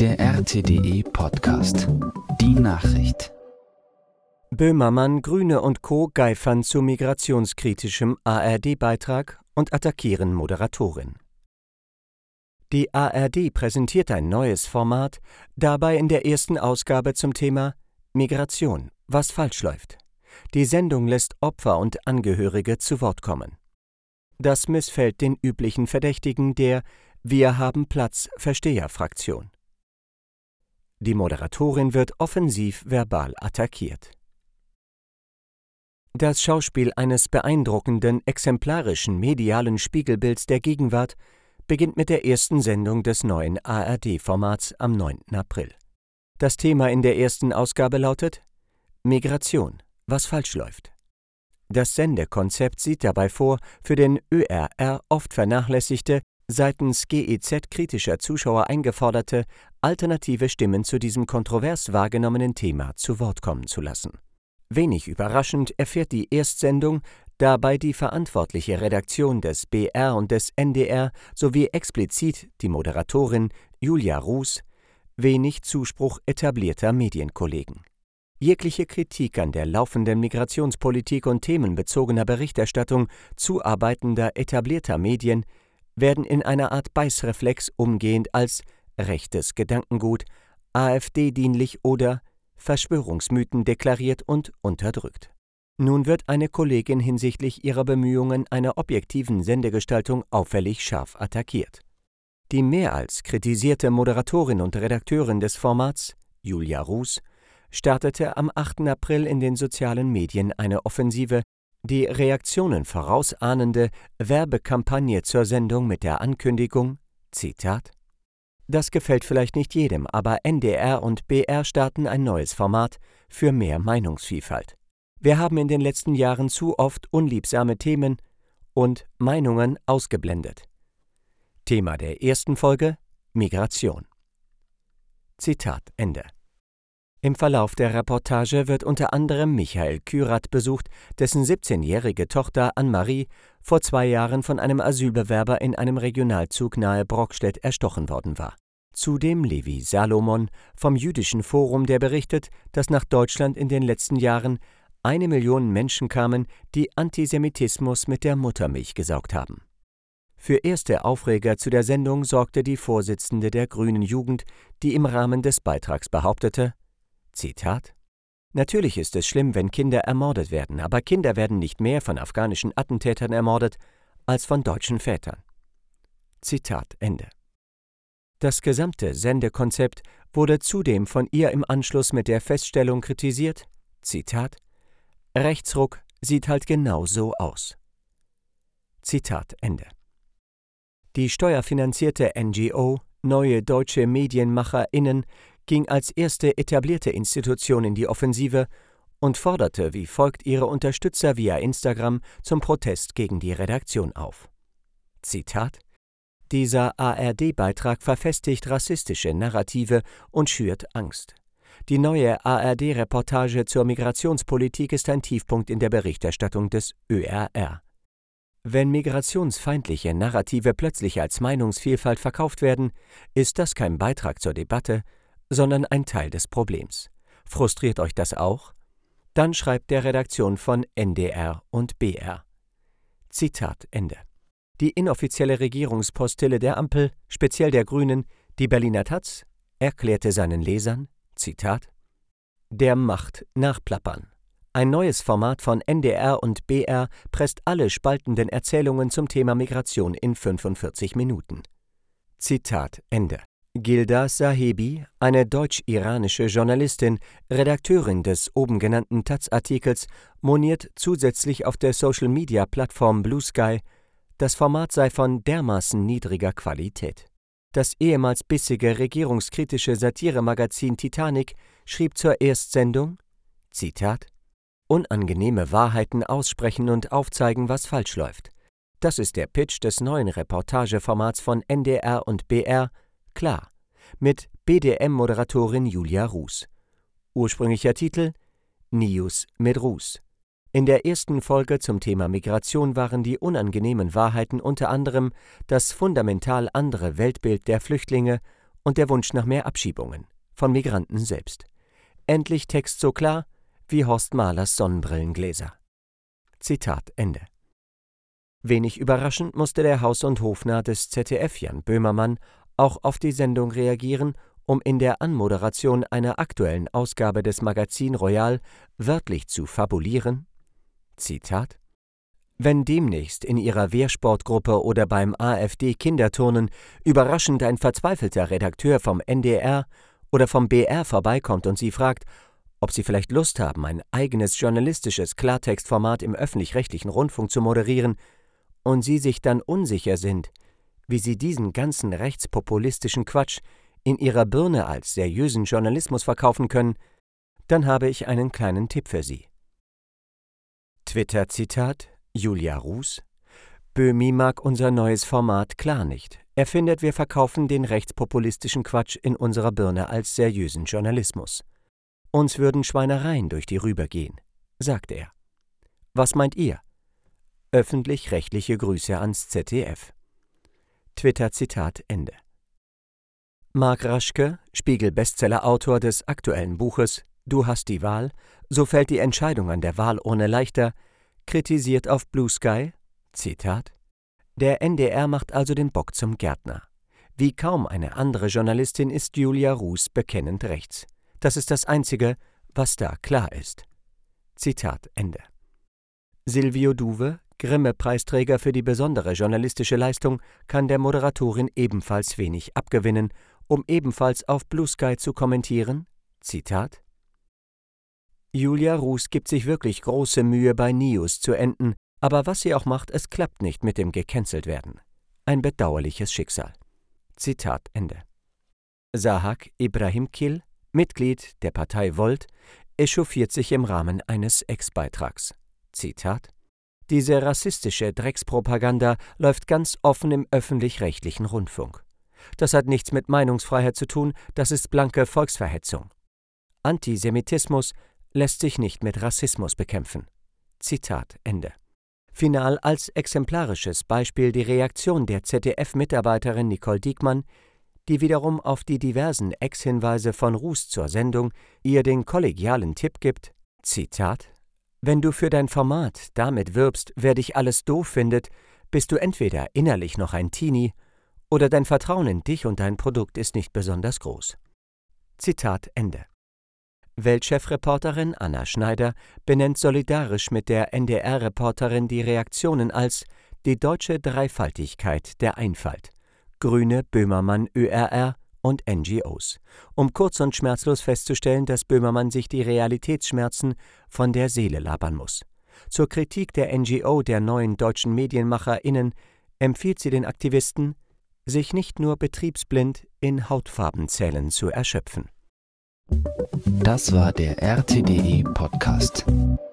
Der RTDE Podcast. Die Nachricht. Böhmermann, Grüne und Co. geifern zu migrationskritischem ARD-Beitrag und attackieren Moderatorin. Die ARD präsentiert ein neues Format, dabei in der ersten Ausgabe zum Thema Migration, was falsch läuft. Die Sendung lässt Opfer und Angehörige zu Wort kommen. Das missfällt den üblichen Verdächtigen der Wir haben Platz Versteher-Fraktion. Die Moderatorin wird offensiv verbal attackiert. Das Schauspiel eines beeindruckenden, exemplarischen medialen Spiegelbilds der Gegenwart beginnt mit der ersten Sendung des neuen ARD-Formats am 9. April. Das Thema in der ersten Ausgabe lautet Migration, was falsch läuft. Das Sendekonzept sieht dabei vor, für den ÖRR oft vernachlässigte, seitens GEZ-kritischer Zuschauer eingeforderte, alternative Stimmen zu diesem kontrovers wahrgenommenen Thema zu Wort kommen zu lassen. Wenig überraschend erfährt die Erstsendung dabei die verantwortliche Redaktion des BR und des NDR sowie explizit die Moderatorin Julia Ruß wenig Zuspruch etablierter Medienkollegen. Jegliche Kritik an der laufenden Migrationspolitik und themenbezogener Berichterstattung zuarbeitender etablierter Medien werden in einer Art Beißreflex umgehend als rechtes Gedankengut, AfD-dienlich oder Verschwörungsmythen deklariert und unterdrückt. Nun wird eine Kollegin hinsichtlich ihrer Bemühungen einer objektiven Sendegestaltung auffällig scharf attackiert. Die mehr als kritisierte Moderatorin und Redakteurin des Formats, Julia Ruß, startete am 8. April in den sozialen Medien eine Offensive, die Reaktionen vorausahnende Werbekampagne zur Sendung mit der Ankündigung, Zitat: Das gefällt vielleicht nicht jedem, aber NDR und BR starten ein neues Format für mehr Meinungsvielfalt. Wir haben in den letzten Jahren zu oft unliebsame Themen und Meinungen ausgeblendet. Thema der ersten Folge: Migration. Zitat Ende. Im Verlauf der Reportage wird unter anderem Michael Kürath besucht, dessen 17-jährige Tochter Anne-Marie vor 2 Jahren von einem Asylbewerber in einem Regionalzug nahe Brockstedt erstochen worden war. Zudem Levi Salomon vom Jüdischen Forum, der berichtet, dass nach Deutschland in den letzten Jahren 1 Million Menschen kamen, die Antisemitismus mit der Muttermilch gesaugt haben. Für erste Aufreger zu der Sendung sorgte die Vorsitzende der Grünen Jugend, die im Rahmen des Beitrags behauptete, Zitat: Natürlich ist es schlimm, wenn Kinder ermordet werden, aber Kinder werden nicht mehr von afghanischen Attentätern ermordet als von deutschen Vätern. Zitat Ende. Das gesamte Sendekonzept wurde zudem von ihr im Anschluss mit der Feststellung kritisiert, Zitat: Rechtsruck sieht halt genau so aus. Zitat Ende. Die steuerfinanzierte NGO Neue Deutsche MedienmacherInnen ging als erste etablierte Institution in die Offensive und forderte wie folgt ihre Unterstützer via Instagram zum Protest gegen die Redaktion auf. Zitat: Dieser ARD-Beitrag verfestigt rassistische Narrative und schürt Angst. Die neue ARD-Reportage zur Migrationspolitik ist ein Tiefpunkt in der Berichterstattung des ÖRR. Wenn migrationsfeindliche Narrative plötzlich als Meinungsvielfalt verkauft werden, ist das kein Beitrag zur Debatte, sondern ein Teil des Problems. Frustriert euch das auch? Dann schreibt der Redaktion von NDR und BR. Zitat Ende. Die inoffizielle Regierungspostille der Ampel, speziell der Grünen, die Berliner Taz, erklärte seinen Lesern, Zitat: Der Macht nachplappern. Ein neues Format von NDR und BR presst alle spaltenden Erzählungen zum Thema Migration in 45 Minuten. Zitat Ende. Gilda Sahebi, eine deutsch-iranische Journalistin, Redakteurin des oben genannten Taz-Artikels, moniert zusätzlich auf der Social-Media-Plattform Blue Sky, das Format sei von dermaßen niedriger Qualität. Das ehemals bissige regierungskritische Satiremagazin Titanic schrieb zur Erstsendung, Zitat: Unangenehme Wahrheiten aussprechen und aufzeigen, was falsch läuft. Das ist der Pitch des neuen Reportageformats von NDR und BR, klar, mit BDM-Moderatorin Julia Ruß. Ursprünglicher Titel: News mit Ruß. In der ersten Folge zum Thema Migration waren die unangenehmen Wahrheiten unter anderem das fundamental andere Weltbild der Flüchtlinge und der Wunsch nach mehr Abschiebungen von Migranten selbst. Endlich Text so klar wie Horst Mahlers Sonnenbrillengläser. Zitat Ende. Wenig überraschend musste der Haus- und Hofnarr des ZDF Jan Böhmermann auch auf die Sendung reagieren, um in der Anmoderation einer aktuellen Ausgabe des Magazin Royal wörtlich zu fabulieren. Zitat: Wenn demnächst in Ihrer Wehrsportgruppe oder beim AfD-Kinderturnen überraschend ein verzweifelter Redakteur vom NDR oder vom BR vorbeikommt und Sie fragt, ob Sie vielleicht Lust haben, ein eigenes journalistisches Klartextformat im öffentlich-rechtlichen Rundfunk zu moderieren, und Sie sich dann unsicher sind, wie Sie diesen ganzen rechtspopulistischen Quatsch in Ihrer Birne als seriösen Journalismus verkaufen können, dann habe ich einen kleinen Tipp für Sie. Twitter-Zitat Julia Ruß: Böhmi mag unser neues Format klar nicht. Er findet, wir verkaufen den rechtspopulistischen Quatsch in unserer Birne als seriösen Journalismus. Uns würden Schweinereien durch die Rübe gehen, sagt er. Was meint ihr? Öffentlich-rechtliche Grüße ans ZDF. Twitter-Zitat Ende. Marc Raschke, Spiegel-Bestseller-Autor des aktuellen Buches »Du hast die Wahl, so fällt die Entscheidung an der Wahlurne leichter«, kritisiert auf Blue Sky, Zitat: Der NDR macht also den Bock zum Gärtner. Wie kaum eine andere Journalistin ist Julia Ruß bekennend rechts. Das ist das Einzige, was da klar ist. Zitat Ende. Silvio Duve, Grimme-Preisträger für die besondere journalistische Leistung, kann der Moderatorin ebenfalls wenig abgewinnen, um ebenfalls auf Blue Sky zu kommentieren, Zitat: Julia Ruß gibt sich wirklich große Mühe, bei News zu enden, aber was sie auch macht, es klappt nicht mit dem gecancelt werden. Ein bedauerliches Schicksal. Zitat Ende. Sahak Ibrahimkil, Mitglied der Partei Volt, echauffiert sich im Rahmen eines Ex-Beitrags. Zitat: Diese rassistische Dreckspropaganda läuft ganz offen im öffentlich-rechtlichen Rundfunk. Das hat nichts mit Meinungsfreiheit zu tun, das ist blanke Volksverhetzung. Antisemitismus lässt sich nicht mit Rassismus bekämpfen. Zitat Ende. Final als exemplarisches Beispiel die Reaktion der ZDF-Mitarbeiterin Nicole Diekmann, die wiederum auf die diversen Ex-Hinweise von Ruß zur Sendung ihr den kollegialen Tipp gibt, Zitat: Wenn du für dein Format damit wirbst, wer dich alles doof findet, bist du entweder innerlich noch ein Teenie oder dein Vertrauen in dich und dein Produkt ist nicht besonders groß. Zitat Ende. Weltchefreporterin Anna Schneider benennt solidarisch mit der NDR-Reporterin die Reaktionen als die deutsche Dreifaltigkeit der Einfalt, Grüne, Böhmermann, ÖRR und NGOs, um kurz und schmerzlos festzustellen, dass Böhmermann sich die Realitätsschmerzen von der Seele labern muss. Zur Kritik der NGO der neuen deutschen MedienmacherInnen empfiehlt sie den Aktivisten, sich nicht nur betriebsblind in Hautfarbenzählen zu erschöpfen. Das war der RTDE Podcast.